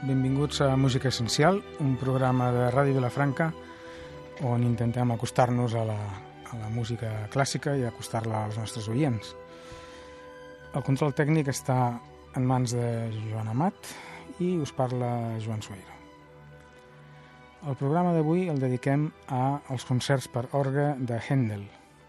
benvinguts a Música Essencial, un programa de Ràdio Vilafranca on intentem acostar-nos a la música clàssica i acostar-la als nostres oients. El control tècnic està en mans de Joan Amat i us parla Joan Sueiro. El programa d'avui el dediquem als concerts per orgue de Händel.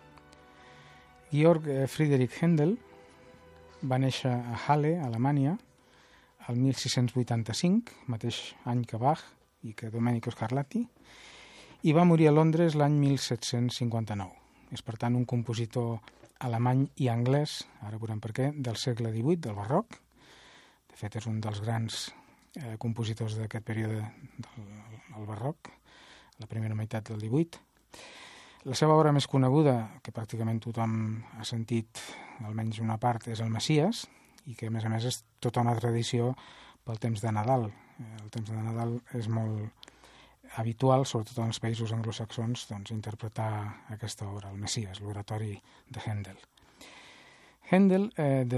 Georg Friedrich Händel va néixer a Halle, Alemanya, el 1685, mateix any que Bach i que Domenico Scarlatti, i va morir a Londres l'any 1759. És, per tant, un compositor alemany i anglès, ara veurem per què, del segle XVIII, del barroc. De fet, és un dels grans compositors d'aquest període del barroc, la primera meitat del XVIII. La seva obra més coneguda, que pràcticament tothom ha sentit almenys una part, és el Messies, i que, a més, és tota una tradició pel temps de Nadal. El temps de Nadal és molt habitual, sobretot en els països anglosaxons, interpretar aquesta obra, el Messies, l'oratori de Händel. Händel,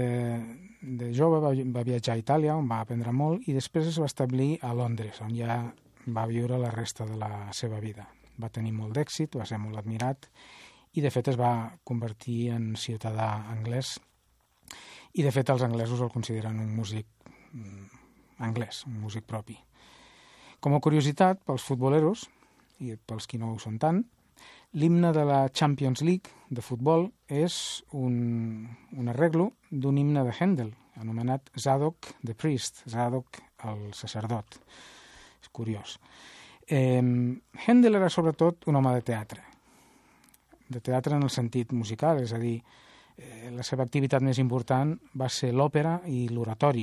de jove, va viatjar a Itàlia, on va aprendre molt, i després es va establir a Londres, on ja va viure la resta de la seva vida. Va tenir molt d'èxit, va ser molt admirat, i de fet es va convertir en ciutadà anglès. I de fet els anglesos el consideren un músic anglès, un músic propi. Com a curiositat, pels futboleros, i pels qui no ho són tant, l'himne de la Champions League de futbol és un arreglo d'un himne de Händel, anomenat Zadok the Priest, Zadok el sacerdot. És curiós. Händel era sobretot un home de teatre en el sentit musical, és a dir, la seva activitat més important va ser l'òpera i l'oratori.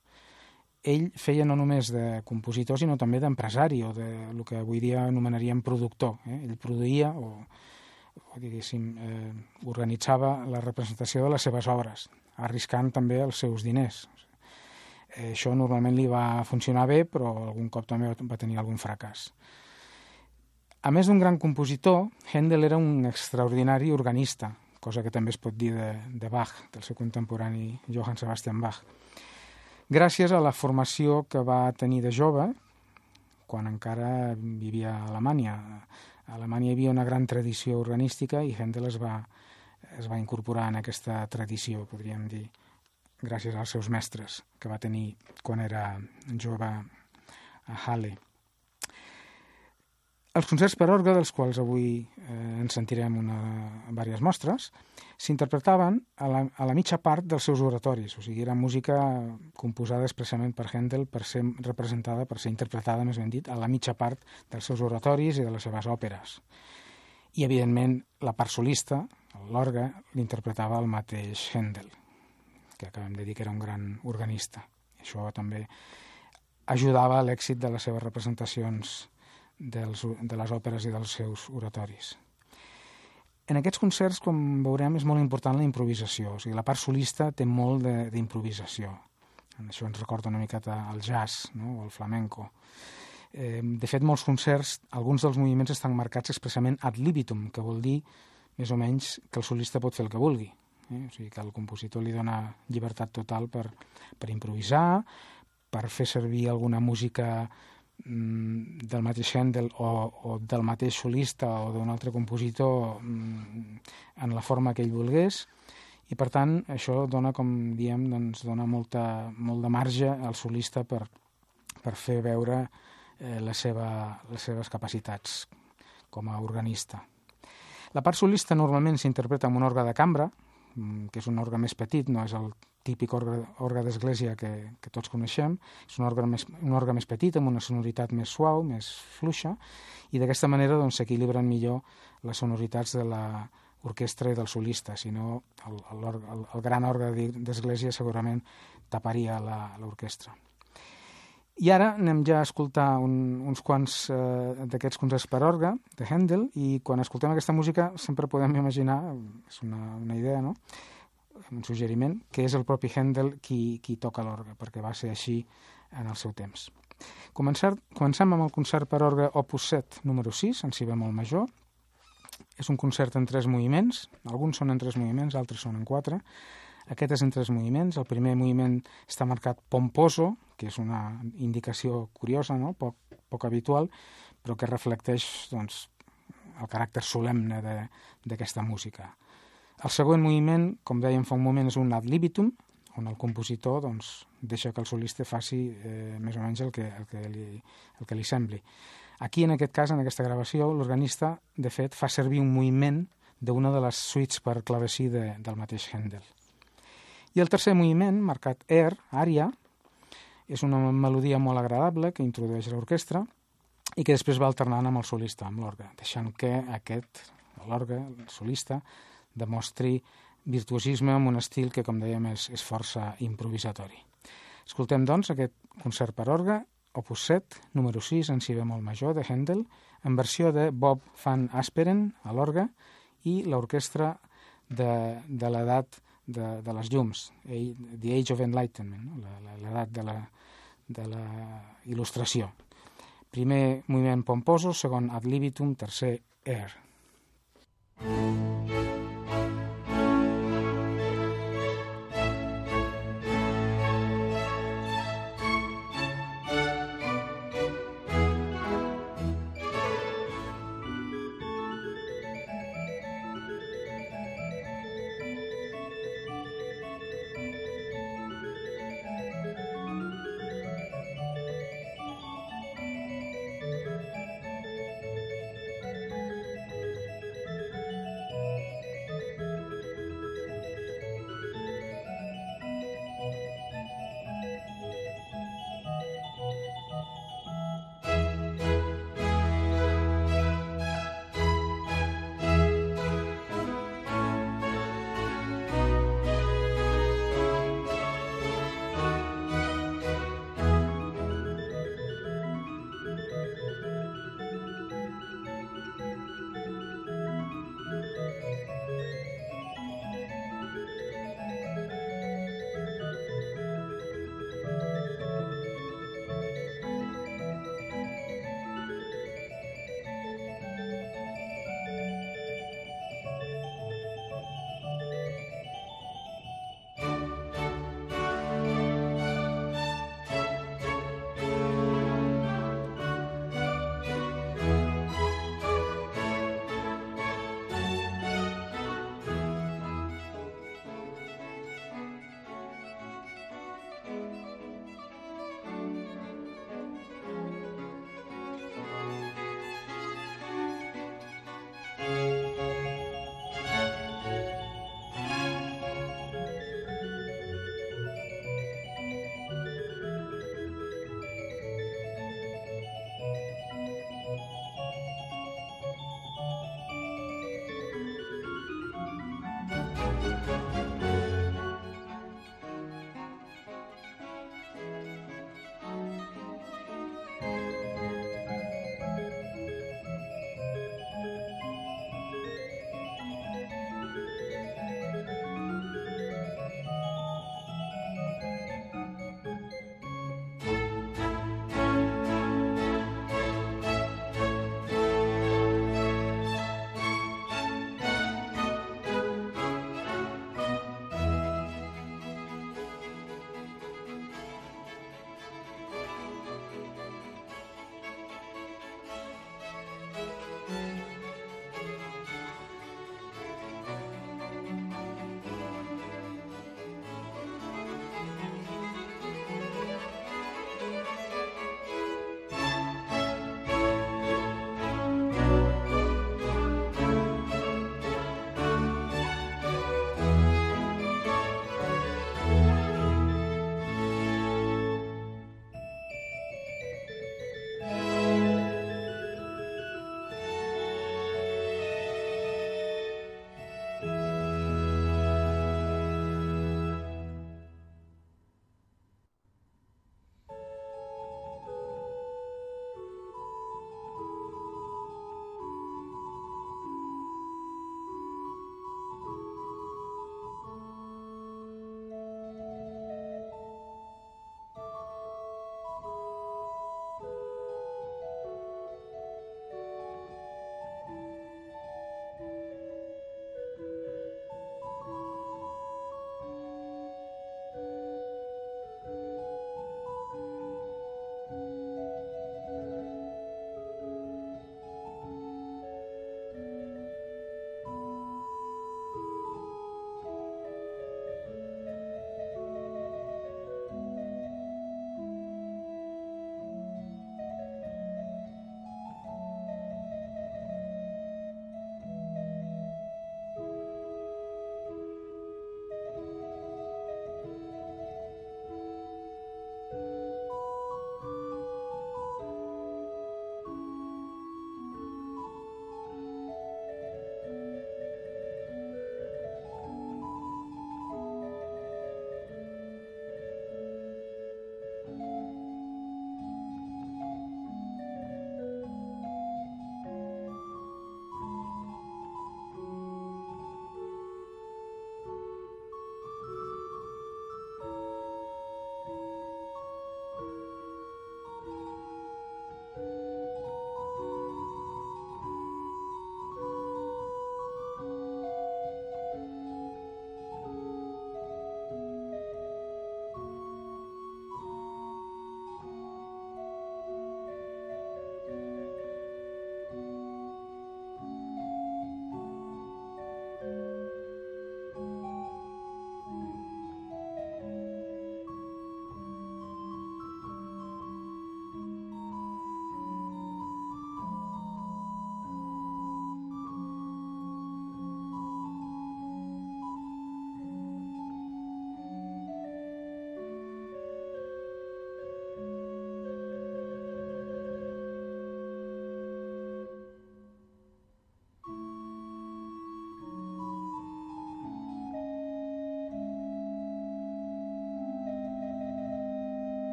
Ell feia no només de compositor, sinó també d'empresari, o del que avui dia anomenaríem productor. Ell produïa o diguéssim, organitzava la representació de les seves obres, arriscant també els seus diners. Això normalment li va funcionar bé, però algun cop també va tenir algun fracàs. A més d'un gran compositor, Händel era un extraordinari organista, cosa que també es pot dir de Bach, del seu contemporani Johann Sebastian Bach. Gràcies a la formació que va tenir de jove, quan encara vivia a Alemanya. A Alemanya hi havia una gran tradició organística i Händel es va incorporar en aquesta tradició, podríem dir, gràcies als seus mestres que va tenir quan era jove a Halle. Els concerts per orgue, dels quals avui en sentirem diverses mostres, s'interpretaven a la mitja part dels seus oratoris, o sigui, era música composada expressament per Händel per ser interpretada, més ben dit, a la mitja part dels seus oratoris i de les seves òperes. I, evidentment, la part solista, l'orgue, l'interpretava el mateix Händel, que acabem de dir que era un gran organista. Això també ajudava a l'èxit de les seves representacions de les òperes i dels seus oratoris. En aquests concerts, com veurem, és molt important la improvisació. O sigui, la part solista té molt d'improvisació. Això ens recorda una miqueta al jazz, no? O al flamenco. De fet, molts concerts, alguns dels moviments estan marcats expressament ad libitum, que vol dir, més o menys, que el solista pot fer el que vulgui. O sigui, que el compositor li dona llibertat total per improvisar, per fer servir alguna música del mateix Händel o del mateix solista o d'un altre compositor en la forma que ell volgués, i per tant això dona, com diem, dona molt de marge al solista per fer veure les seves capacitats com a organista. La part solista normalment s'interpreta amb un orgue de cambra, que és un orgue més petit, no és el típic orgue d'església que tots coneixem, és un orgue més petit, amb una sonoritat més suau, més fluixa, i d'aquesta manera s'equilibren millor les sonoritats de l'orquestra i del solista, si no el gran orgue d'església segurament taparia l'orquestra. I ara anem ja a escoltar uns quants d'aquests concerts per orgue de Händel, i quan escoltem aquesta música sempre podem imaginar, és una idea, no?, un suggeriment, que és el propi Händel qui toca l'orgue, perquè va ser així en el seu temps. Comencem amb el concert per orgue Opus 7, número 6, en si bemol major. És un concert en 3 moviments, alguns són en 3 moviments, altres són en 4. Aquest és en 3 moviments. El primer moviment està marcat pomposo, que és una indicació curiosa, no? poc habitual, però que reflecteix doncs, el caràcter solemne d'aquesta música. El següent moviment, com dèiem fa un moment, és un ad libitum, on el compositor doncs, deixa que el solista faci més o menys el que li sembli. Aquí, en aquest cas, en aquesta gravació, l'organista, de fet, fa servir un moviment d'una de les suites per clavecí del mateix Händel. I el tercer moviment, marcat Air, ària, és una melodia molt agradable que introdueix l'orquestra i que després va alternant amb el solista, amb l'orgue, deixant que l'orgue, el solista, demostri virtuosisme amb un estil que, com dèiem, és força improvisatori. Escoltem, doncs, aquest concert per orgue, opus 7, número 6, en si bemol major, de Händel, en versió de Bob van Asperen, a l'orgue, i l'orquestra de l'edat de les llums, The Age of Enlightenment, l'edat de la il·lustració. Primer moviment pomposo, segon ad libitum, tercer air.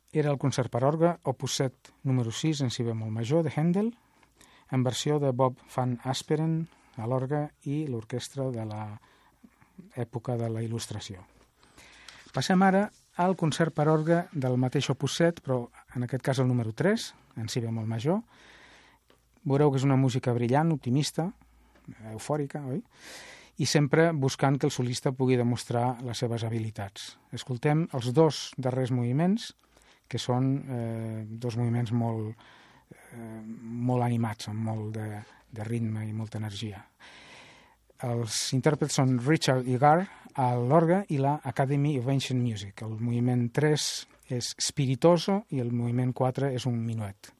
era el concert per orgue opus 7 número 6 en si bemol major de Händel, en versió de Bob van Asperen a l'orgue i l'orquestra de l'època de la Il·lustració. Passem ara al concert per orgue del mateix opus 7, però en aquest cas el número 3, en si bemol major. Veureu que és una música brillant, optimista, eufòrica, oi? I sempre buscant que el solista pugui demostrar les seves habilitats. Escoltem els dos darrers moviments, que són dos moviments molt animats, amb molt de ritme i molta energia. Els intèrprets són Richard Egar a l'orgue i la Academy of Ancient Music. El moviment 3 és Spiritoso i el moviment 4 és un minuet.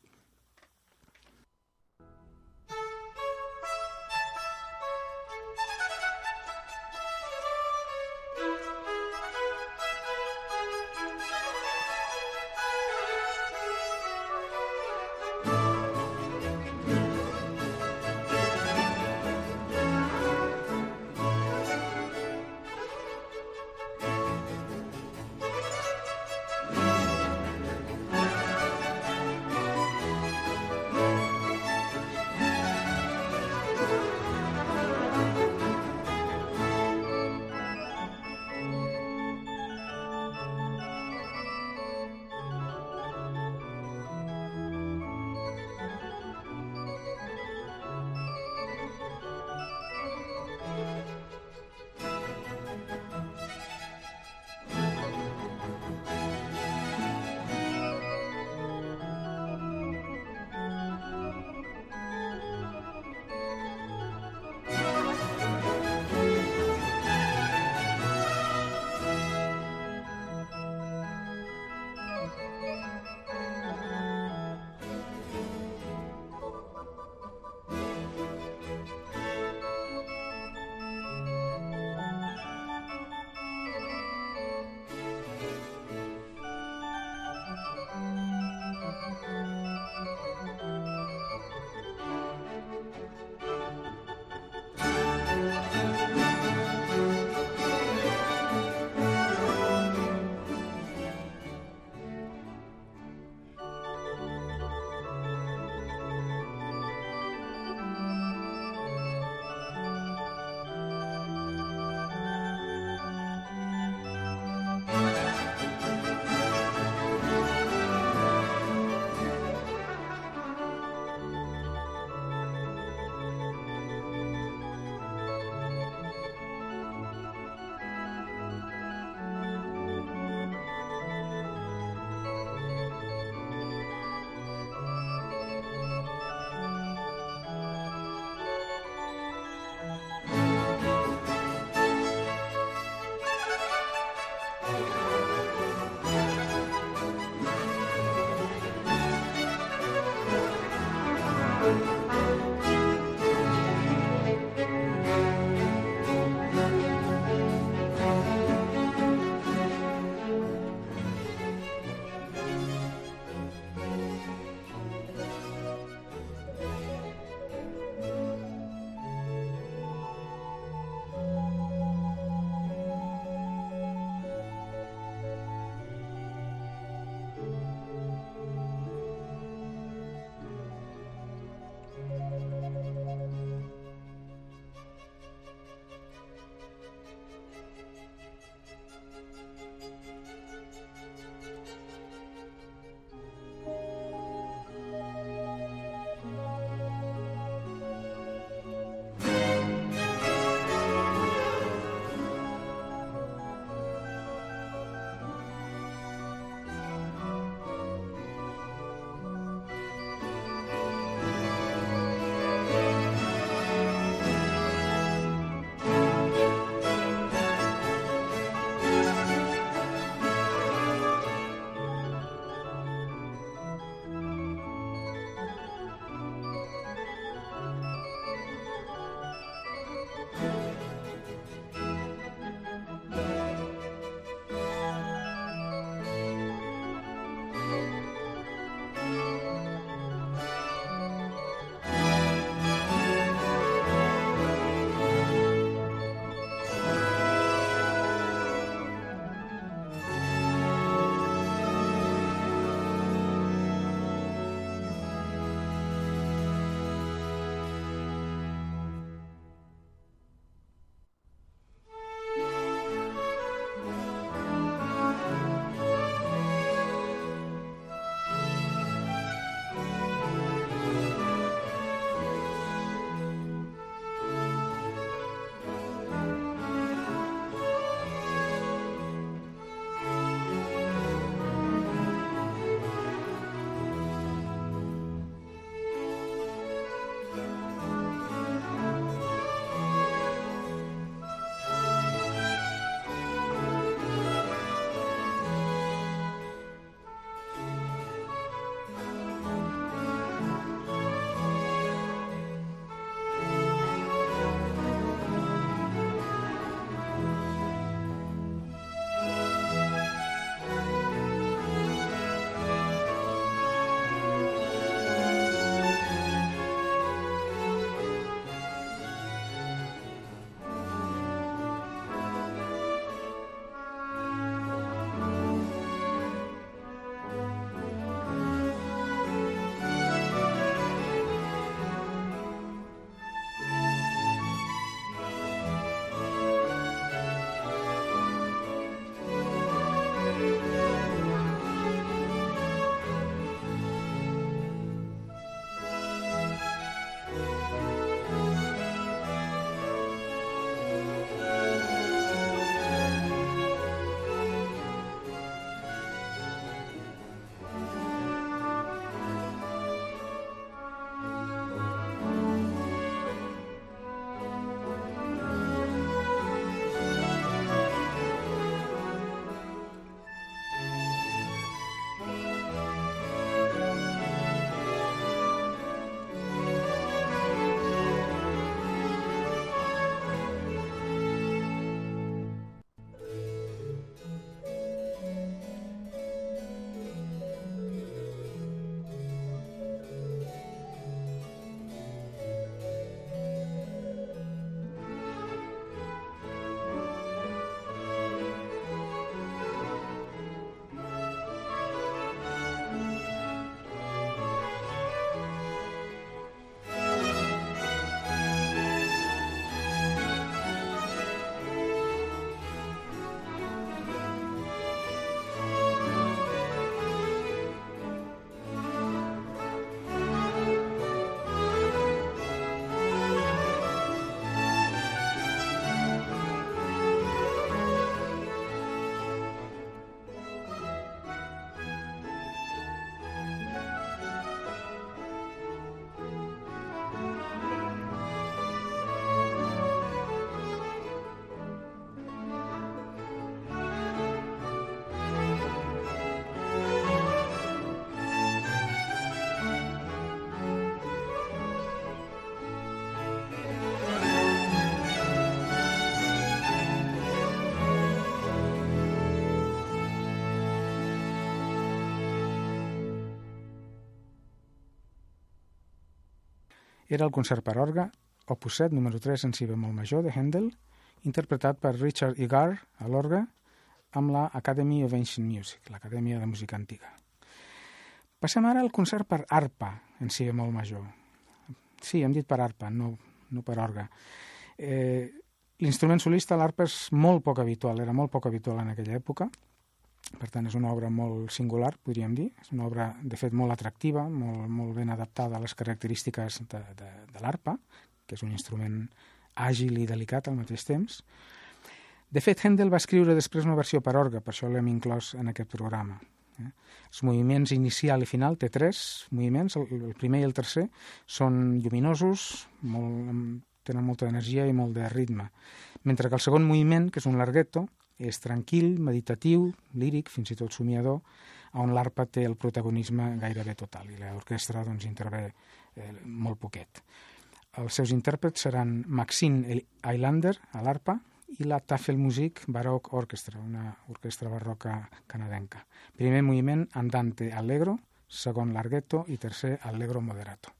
era el concert per orgue, opus 7, número 3 en si bemol major de Handel, interpretat per Richard Egar a l'orgue amb la Academy of Ancient Music, l'Acadèmia de Música Antiga. Passem ara al concert per arpa en si bemol major. Sí, hem dit per arpa, no per orgue. L'instrument solista, l'arpa, és molt poc habitual, era molt poc habitual en aquella època. Per tant, és una obra molt singular, podríem dir. És una obra, de fet, molt atractiva, molt ben adaptada a les característiques de l'arpa, que és un instrument àgil i delicat al mateix temps. De fet, Handel va escriure després una versió per orgue, per això l'hem inclòs en aquest programa. Els moviments inicial i final, té 3 moviments, el primer i el tercer són lluminosos, tenen molta energia i molt de ritme, mentre que el segon moviment, que és un larghetto, és tranquil, meditatiu, líric, fins i tot somiador, on l'arpa té el protagonisme gairebé total i l'orquestra doncs, intervé molt poquet. Els seus intèrprets seran Maxine Ailander a l'arpa i la Tafelmusik Baroque Orchestra, una orquestra barroca canadenca. Primer moviment, andante allegro, segon larghetto i tercer allegro moderato.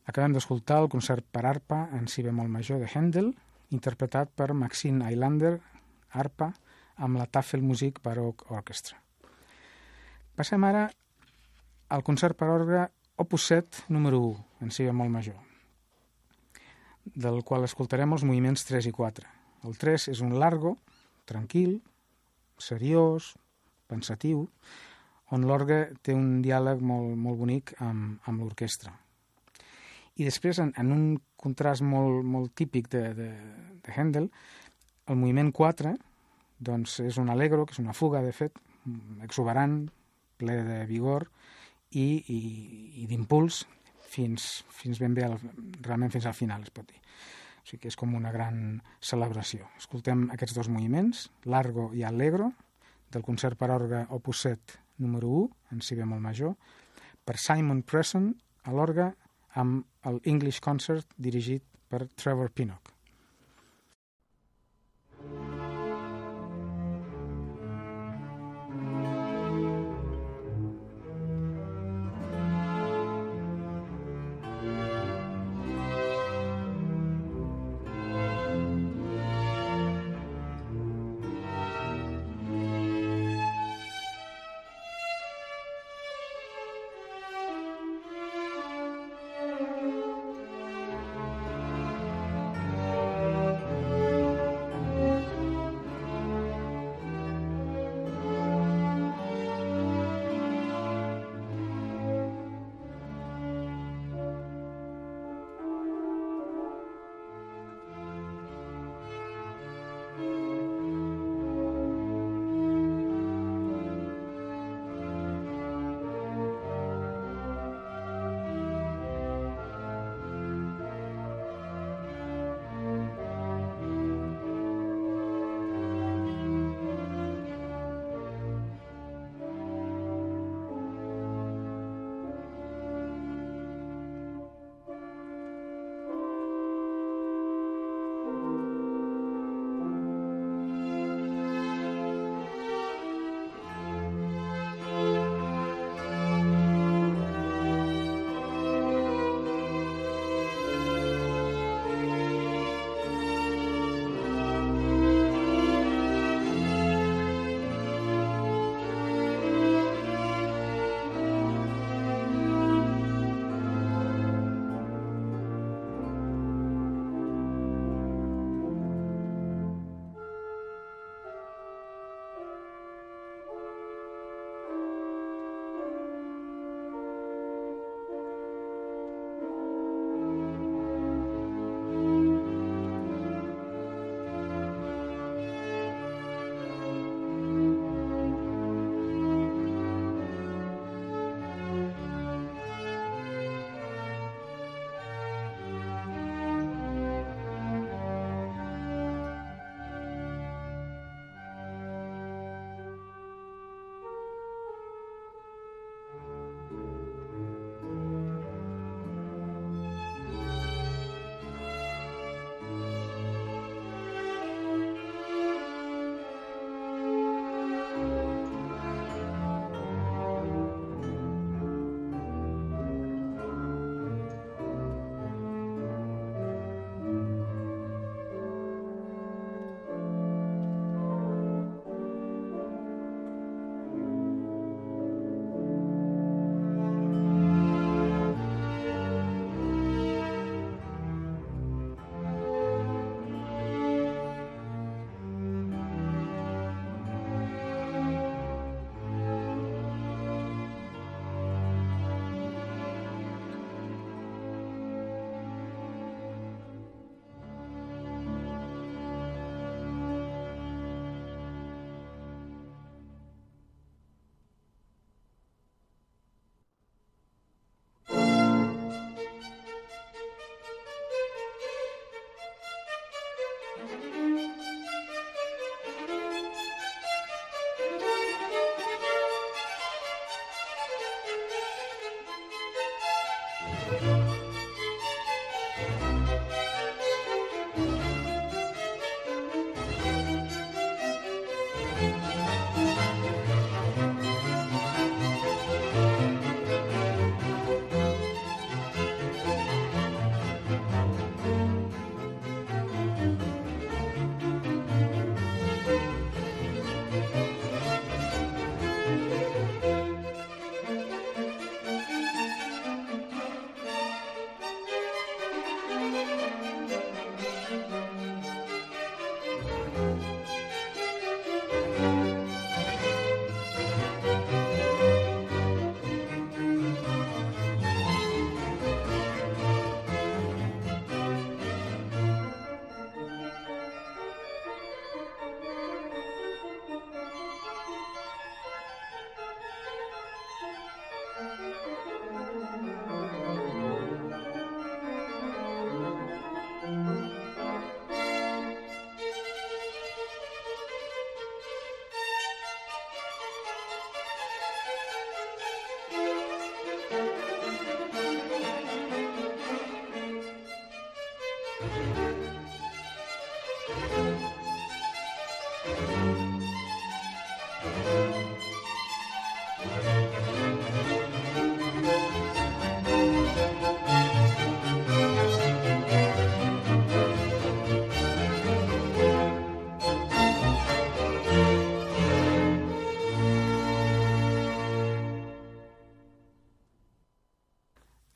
Acabem d'escoltar el concert per arpa en si bemol major de Händel, interpretat per Maxine Ailander, arpa, amb la Tafelmusik Baroque Orchestra. Passem ara al concert per orgue opus 7, número 1, en si bemol major, del qual escoltarem els moviments 3 i 4. El 3 és un largo, tranquil, seriós, pensatiu, on l'orgue té un diàleg molt bonic amb l'orquestra. I després, en un contrast molt típic de Händel, el moviment 4 doncs, és un allegro, que és una fuga, de fet, exuberant, ple de vigor i d'impuls fins ben bé, realment fins al final, es pot dir. O sigui que és com una gran celebració. Escoltem aquests dos moviments, largo i allegro, del concert per orgue opus 7, número 1, en si bemol major, per Simon Presson, a l'orgue, amb el English Concert dirigit per Trevor Pinnock.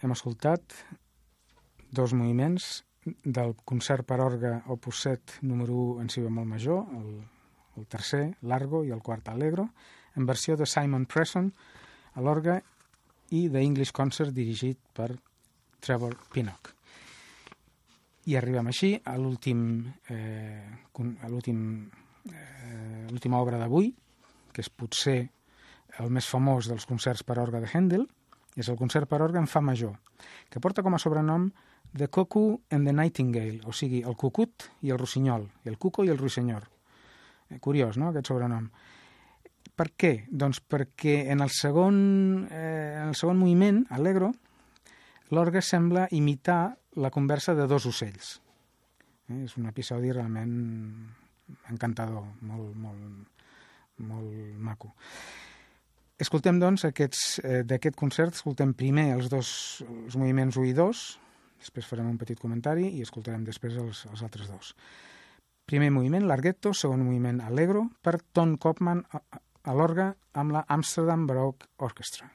hem escoltat 2 moviments del concert per orgue opus 7 número 1 en si bemol major, el tercer, Largo, i el quart, Allegro, en versió de Simon Presson a l'orgue i The English Concert dirigit per Trevor Pinnock. I arribem així a l'última obra d'avui, que és potser el més famós dels concerts per orgue de Handel, és el concert per orgue en fa major, que porta com a sobrenom The Cuckoo and the Nightingale, o sigui, el cucut i el rossinyol, el cuco i el ruissenyor. Curiós, no?, aquest sobrenom. Per què? Doncs perquè en el segon moviment, Allegro, l'orgue sembla imitar la conversa de 2 ocells. És un episodi realment encantador, molt maco. Escoltem, doncs, d'aquest concert, escoltem primer els moviments 1 i 2, després farem un petit comentari i escoltarem després els altres 2. Primer moviment, Larghetto, segon moviment, Allegro, per Ton Kopman a l'orgue amb la Amsterdam Baroque Orchestra.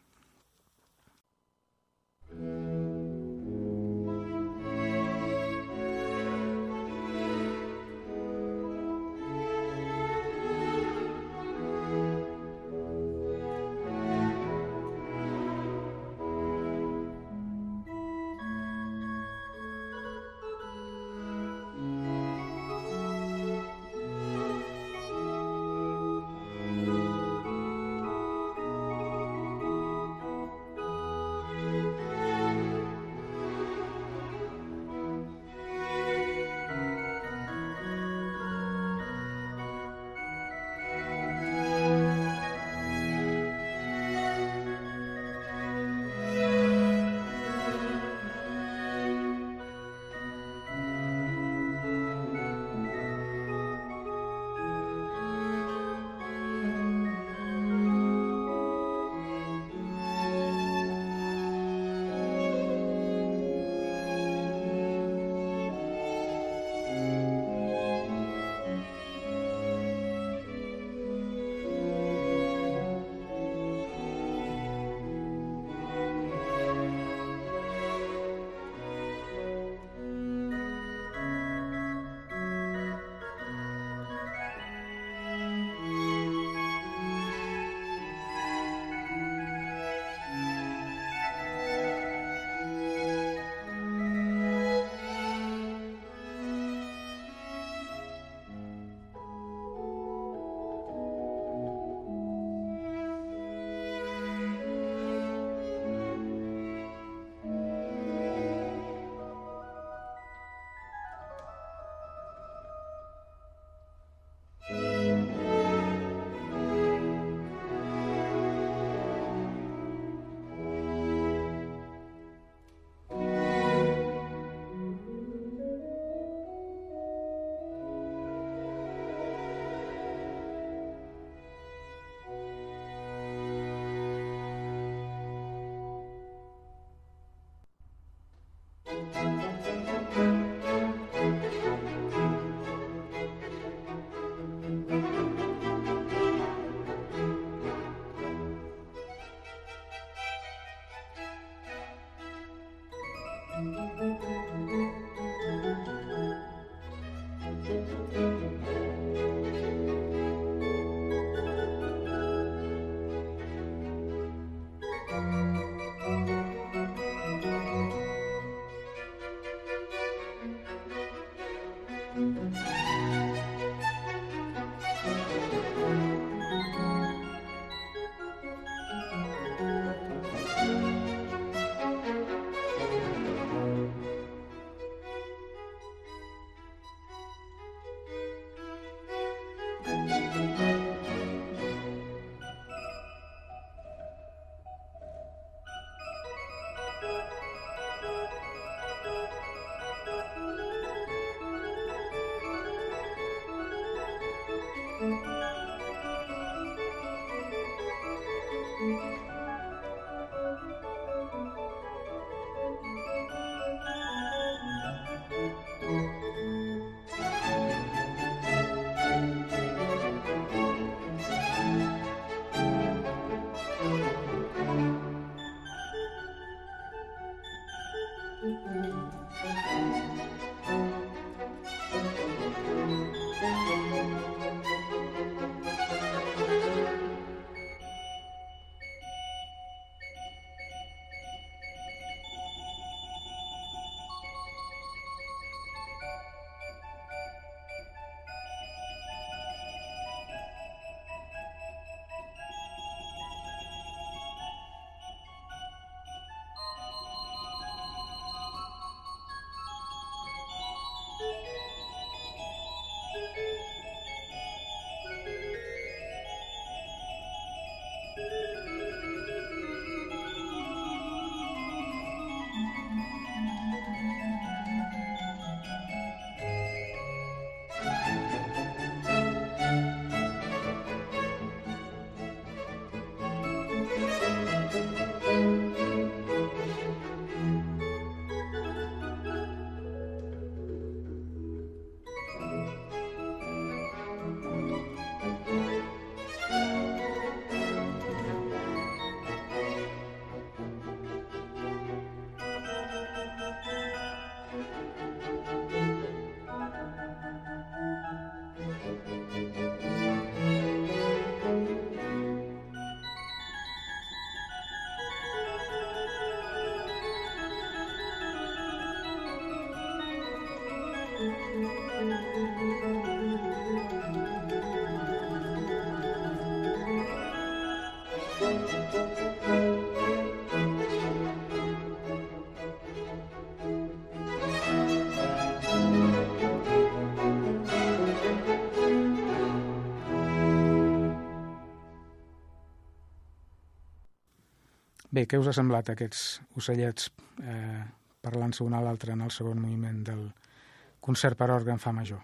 Bé, què us ha semblat aquests ocellets parlant-se un a l'altre en el segon moviment del concert per orgue en fa major?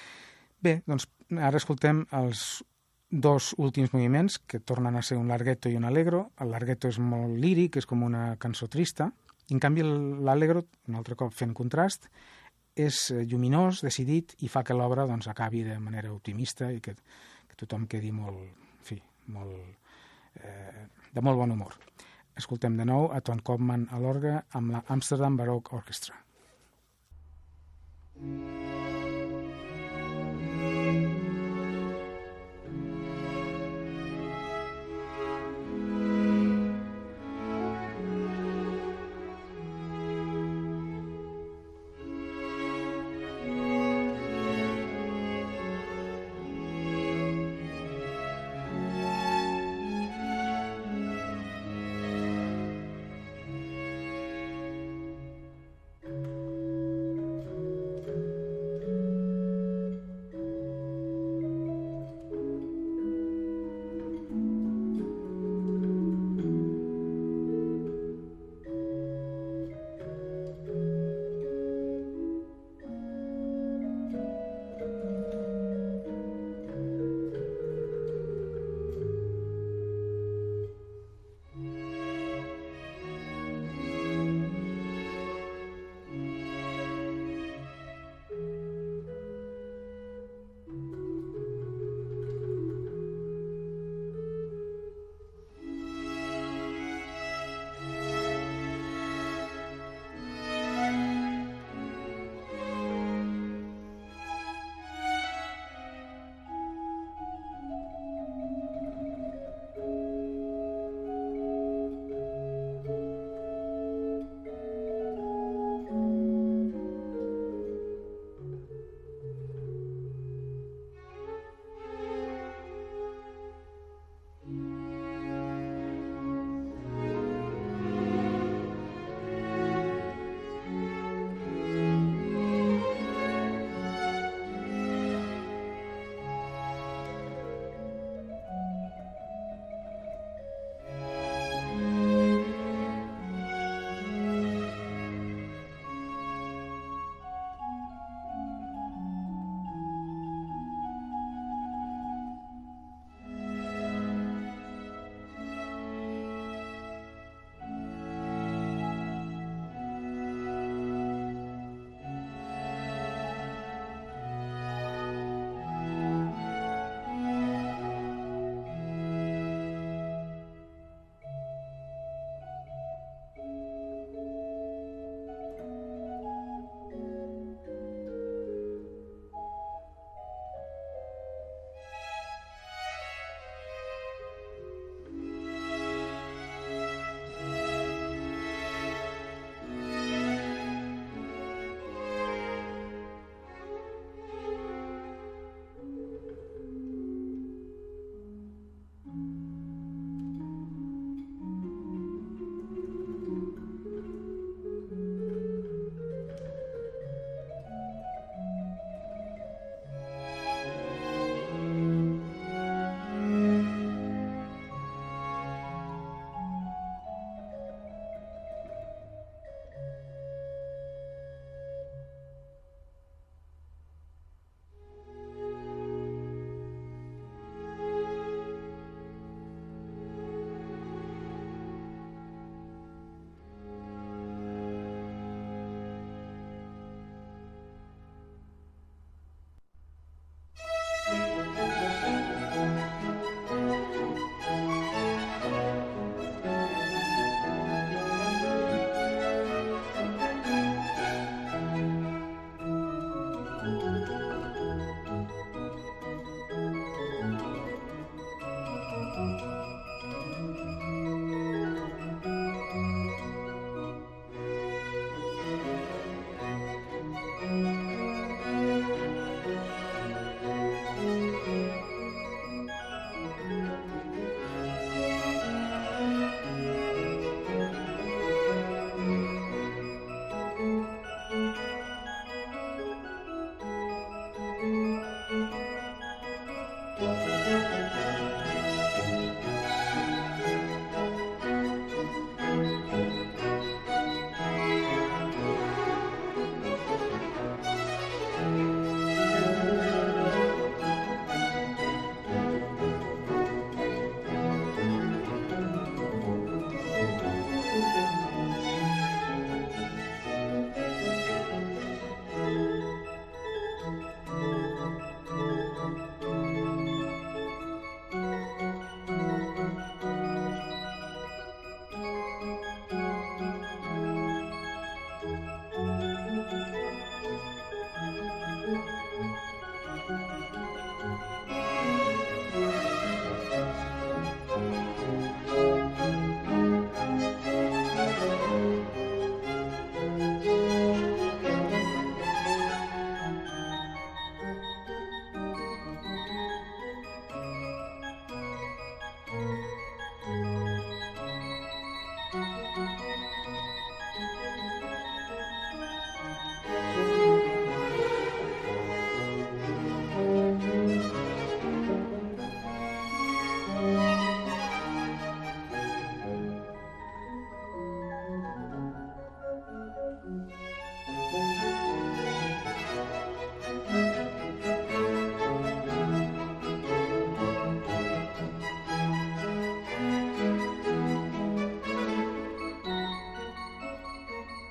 Bé, doncs ara escoltem els dos últims moviments que tornen a ser un larghetto i un allegro. El larghetto és molt líric, és com una cançó trista, i en canvi l'allegro, un altre cop fent contrast, és lluminós, decidit, i fa que l'obra doncs, acabi de manera optimista i que tothom quedi molt, en fi, de molt bon humor. Escoltem de nou a Ton Koopman a l'orgue amb la Amsterdam Baroque Orchestra.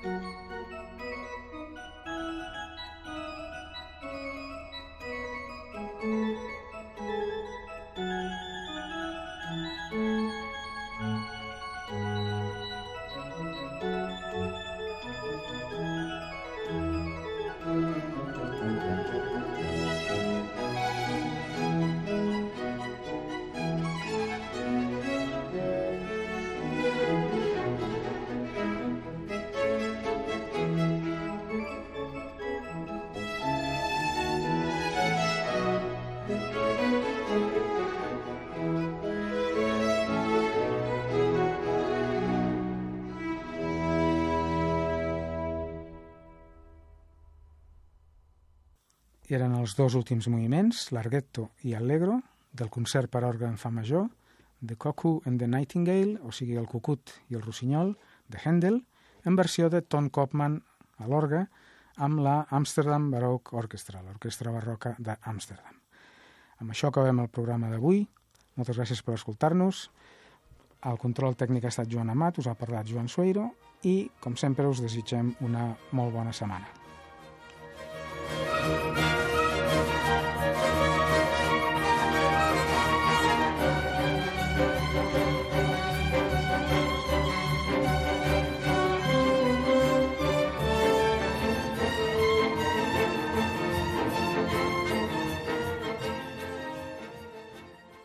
Eren els dos últims moviments, l'Arghetto i Allegro, del concert per orgue en fa major, The Cuckoo and the Nightingale, o sigui, el cucut i el rossinyol, de Handel, en versió de Ton Koopman a l'orgue, amb la Amsterdam Baroque Orchestra, l'orquestra barroca d'Amsterdam. Amb això acabem el programa d'avui. Moltes gràcies per escoltar-nos. El control tècnic ha estat Joan Amat, us ha parlat Joan Sueiro i, com sempre, us desitgem una molt bona setmana.